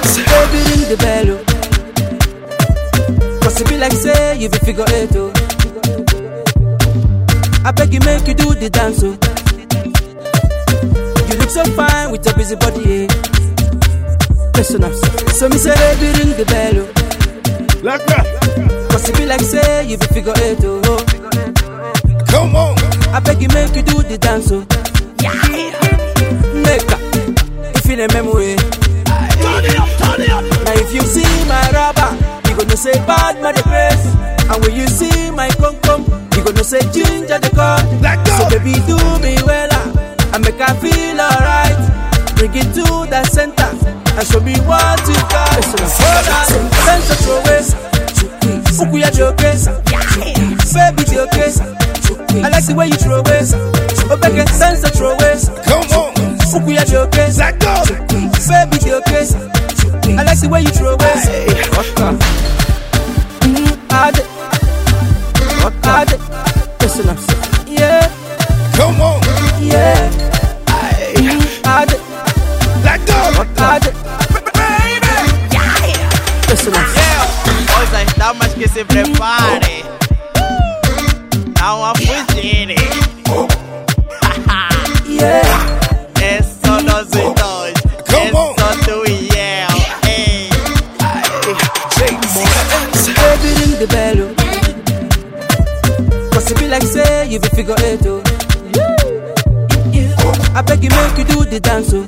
Baby, ring the bell, oh. Cause it be like say you be figure eight, oh. I beg you make you do the dance, oh. You look so fine with your busy body, eh. Listen up, so me say baby ring the bell, oh. Like that. Cause it be like say you be figure eight, oh. Come on. I beg you make you do the dance, oh. Make up, if you remember it. Turn it up, turn it up. Now if you see my rubber, you gonna say bad my the face. And when you see my cum, you gonna say ginger the car. So baby do me well, and make her feel alright. Bring it to the center and show me what you got. Center throw away, Ukuya joke, baby joke. I like the way you throw away. Obeke center throw away. Come on. Ukuya joke, baby joke. I like the way you throw away. Listen up, yeah. Come on. Yeah. Like that. Baby. Listen up. Coisas dá mais que se prepare. Dá uma fugida. Yeah. É só nós dois. É só tu e eu. Ei. Baby ring the bell, oh. Cause it be like say you be figure eight, oh. I beg you make you do the dance, oh.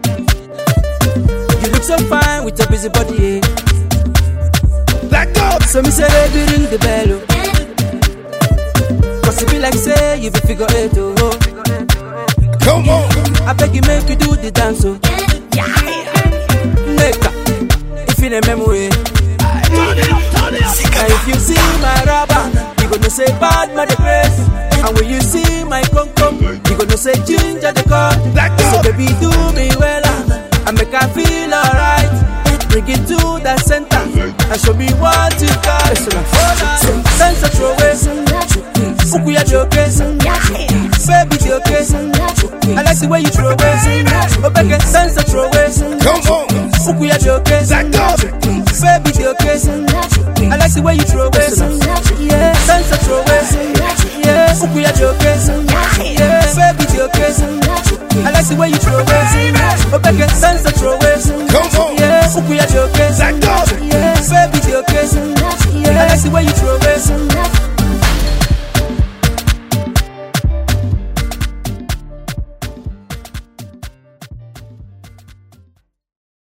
You look so fine with your busy body, eh. Like that. So me say baby ring the bell, oh. Cause it be like say you be figure eight, oh. Come on. I beg you make you do the dance, oh. Make up, if you remember it. Turn it up, turn it up. Now if you see my rubber, you gonna say bad my the face. And when you see my cum, you gonna say ginger the car. So baby do me well, and make her feel alright. Bring it to the center and show me what you got. Center throw away, Ukuya joke, baby joke. I like the way you throw away. Obeke center throw away. Come on. Ukuya joke, Like that. baby joke. I like the way you throw away. Yeah, center throw away. Yeah, Ukuya joke. Yeah, baby joke. I like the way you throw away. Obeke center throw away. Come on. Yeah, Ukuya joke. Like that. Yeah, baby joke. I like the way you throw away.